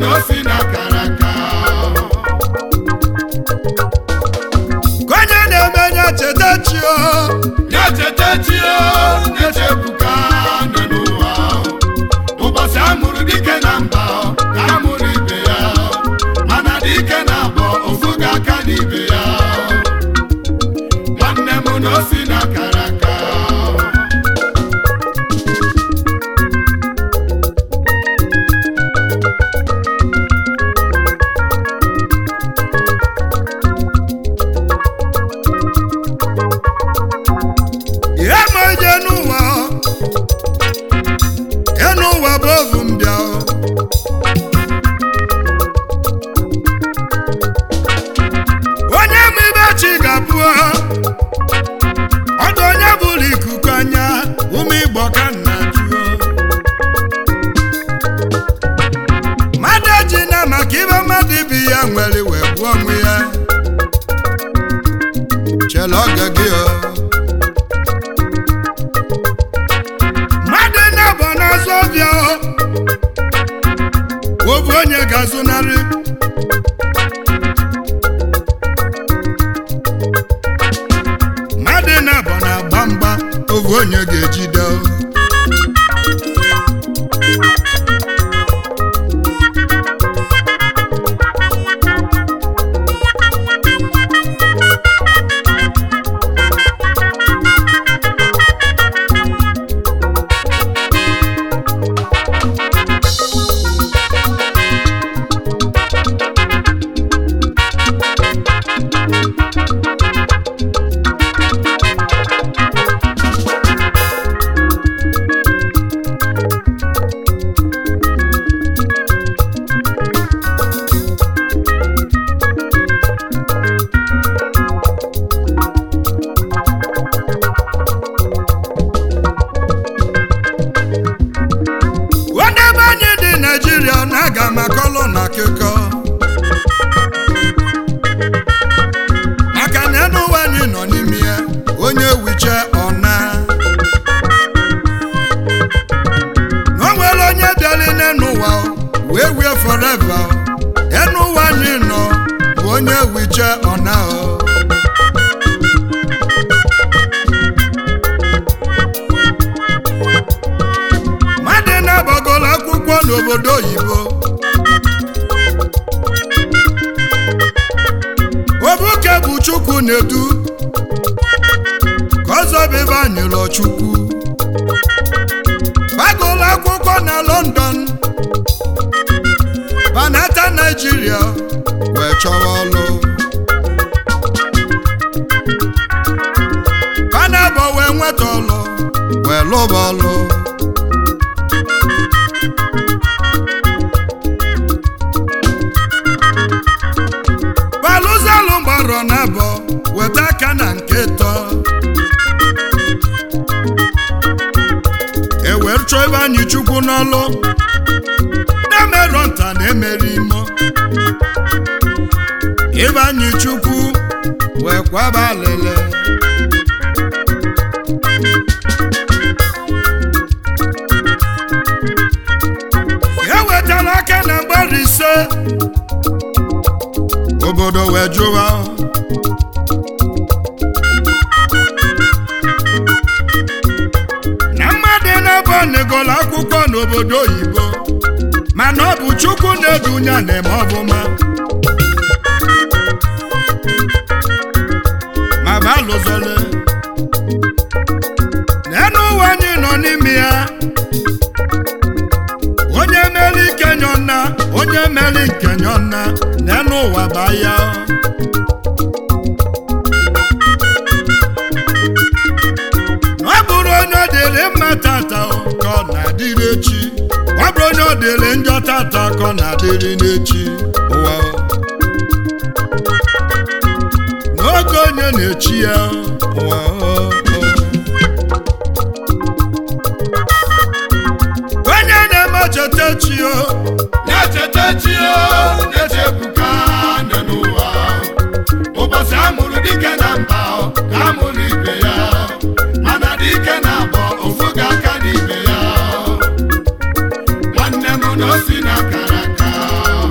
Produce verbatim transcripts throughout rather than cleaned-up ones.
no si na karaka konye na-emenya chetachio ya chetachio na-echebuka na n'ụwa ụbọchị amụrụ dike na mba ka amụrụ ibe ya mana dike na abọ ofu ga-aka n'ibe ya nwanne m na o si na karaka nwere we gbuo onwe ya chela oge gị o mmadụ na-abọ n'azụ ọbịa obu onye ga-azụnarị mmadụ na-abọ na-agba mgba obu onye ga-ejide maka na enu ụwa anyị nọ n'ime ya onye wiche ọna na o nwere onye bịara n'enu ụwa wee wie forever enu ụwa anyị nọ bụ onye wiche ọna mmadụ na-agbagoro akwụkwọ n'obodo oyibo obuke bụ Chukwu na-edu ka ọzọ bebe anyị lọ Chukwu gbagoro akwụkwọ na London banata Nigeria wee chọrọ ọlụ banabọ wee nweta ọlụ wee lụba ọlụ balụzalụ mgbarọ na-abọ weta aka na nke tọ ewere chọọ ebe anyị Chukwu n'ọlụ na-emerọ nta na-emere imo ebe anyị Chukwu wee kwaba alele e wetara aka na mgbara ise obodo wee jụwa na mmadụ na-ebe n'egolo akwụkwọ n'obodo oyibo mana ọ bụ Chukwu na-edunya na-eme ọbụma ma balụzole n'enu ụwa anyị nọ n'ime ya onye mere ikenyọna onye mere ikenyọna n'enu ụwa ba ya ọ bụrụ onye ọ dịrị mma tata ka ọ na-adịrị echi ọ bụrụ onye ọ dịrị njọ tata ka ọ na-adịrị n'echi ụwa n'oge onye na-echi ya ụwa onye na-eme cheta chi o na-echeta chi o na-echebuka na n'ụwa ụbọchị amụrụ dike na mba ka amụrụ ibe ya mana dike na abọ ofu ga-aka n'ibe ya nwanne m na o si na karaka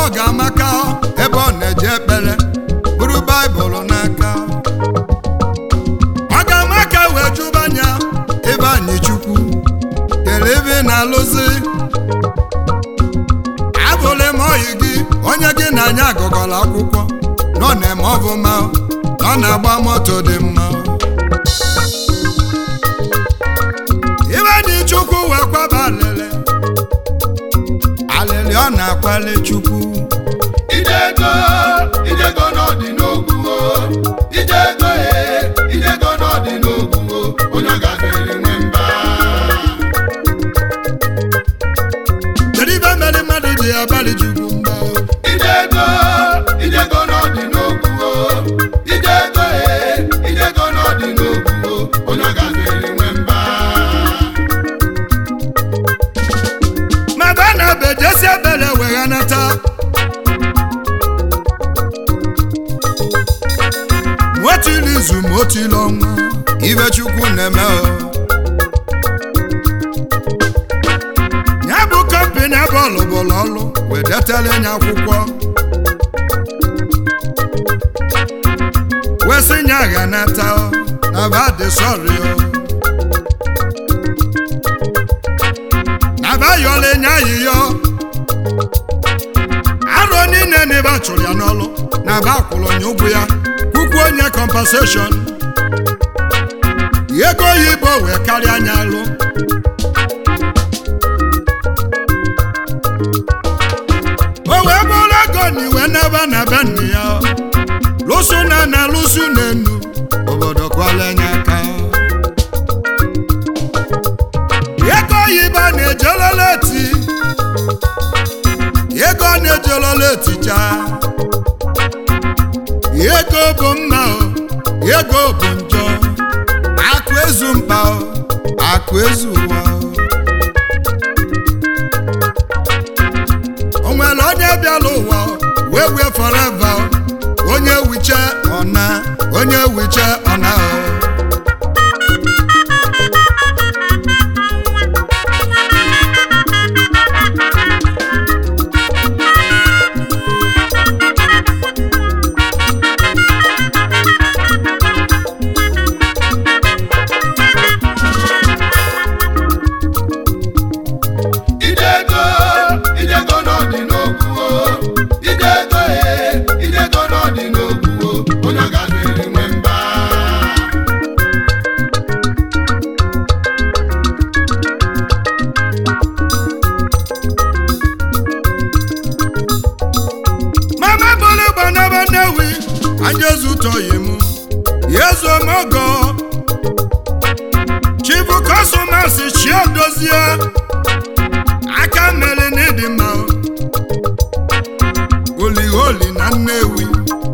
ọ ga-amaka ebe ọ na-eje ekpere buru baịbụl n'aka ọ ga-amaka wee jụba anya ebe anyị Chukwu kele ebe na-alụzi abụle m oyi gị onye gị na anya agụgọla akwụkwọ nọ na-eme ọfụma nọ na-agba moto dị mma ebe anyị Chukwu wee kwaba alele alele ọ na-akwale Chukwu ijego ijego n'ọdị n'ogwu ijego e ijego n'ọdị n'ogwu onye gafere nwe mba kedu ibe mere mmadụ ji abalị Chukwu mba ijego ijego n'ọdị n'ogwu ijego e ijego n'ọdị n'ogwu onye gafere nwe mba ma ba na be jesi ebele wee nata motili izu motili ọnwa ibe Chukwu na-eme ya bụ kọmpini ebe ọlụbụla ọlụ wee detele nye akwụkwọ wee sị nya ga nata na ba dị sọrị na ba yọle nya yiyo arụ niile na ebe a chụrụ ya n'ọlụ na ba akwụrụ onye ụgwọ ya kwukwu onye compensation ego oyibo wee karịa anya alụ o wee bụrụ ego na iwe n'ebe na be nne ya lụsụ na na lụsụ n'enu obodo kwala anya aka ego oyibo na-ejelola eti ego na-ejelola eticha ego bụ mma ego bụ njọ akụ ezu mkpa akụ ezu ụwa o nwere onye bịala ụwa wee wee forever onye wiche ọna onye wiche ọna Chifu Kosomasi Chiedozie aka mere n'ịdị mma oli oli na Nnewi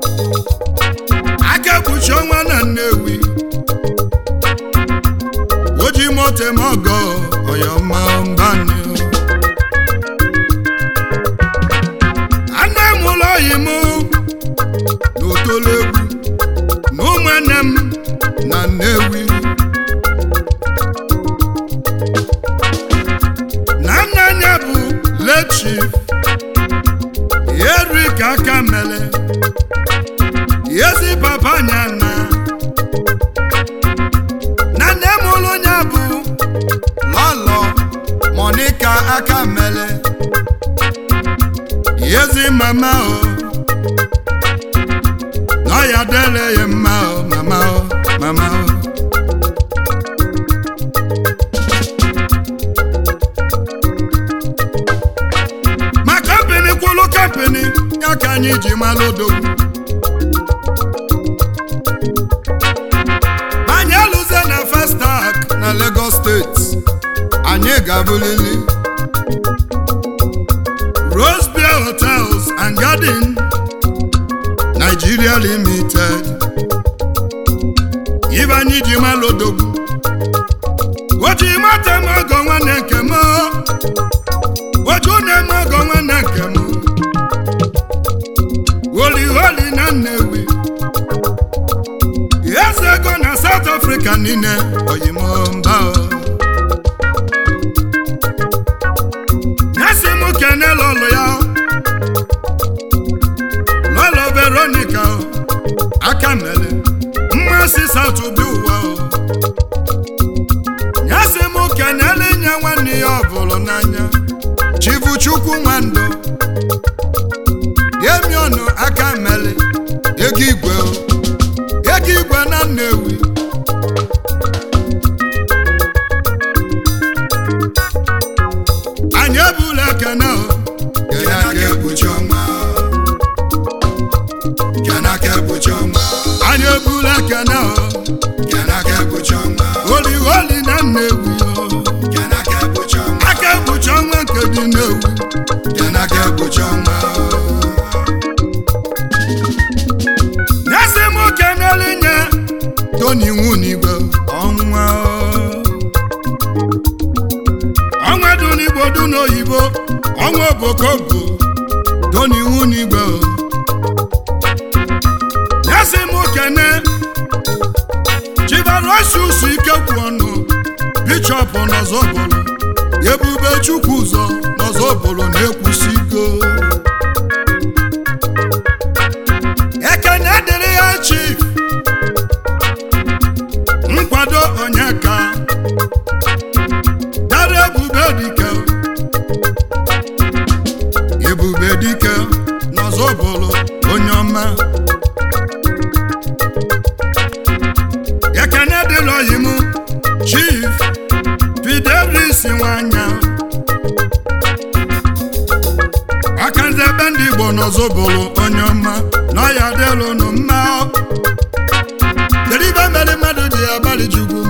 aka kpuchi ọnwa na Nnewi oji moto mogo oyoma mbani anne m ụlọ yi m n'Otolegwu na ụmụnne m na Nnewi na nna nya bụ late chief Eric Akamele yezi papa nya na na nne m ụlọ nya bụ Lolo Monica Akamele yezi mama o no ya dele ye mma o mama o mama o ma company kwulu company ya ka anyị ji malodo anyị alụze na First Ark na Lagos State anyị ga-abụlili Rose Beer Hotels and Garden Nigeria Limited ibe anyị ji malodogwu oji mata mago nwanne nke m oji une mago nwanne nke m holi holi na Nnewi eze ego na South Africa niile oyimo mba nyesi m kene lolo ya n'anya nwanne ya ọbụlụ n'anya Chivuchukwu Nwando Yemi ọnụ aka mele ego igwe ego igwe na Nnewi anyị ebula ekene Kenaka ebuchi ọma Kenaka ebuchi ọma anyị ebula ekene Kenaka ebuchi ọma oli oli na Nnewi Kenaka ebuchi ọma aka ebuchi ọnwa nke dị Nnewi Kenaka ebuchi ọma nyesi m kenele nye Tony Nwunigwe ọnwa ọnwa dị n'Igbo dị n'oyibo ọnwa obokobo Tony Nwunigwe nyesi m kene Chivarosius Ikekwu ọnụ Bishop n'Ozobolo Ebube Chukwu ụzọ n'Ozobolo na-ekwusigo ekene dịrị ya Chief nkwado Onyeka dara Ebube Dike Ebube Dike n'Ozobolo onye ọma ekene dịrị oyi m Chief Fidelis Nwanya akanze ebe ndị Igbo n'Ozobolo onye ọma na ya dịlụ nụ mma deribe mere mmadụ dị abalị Chukwu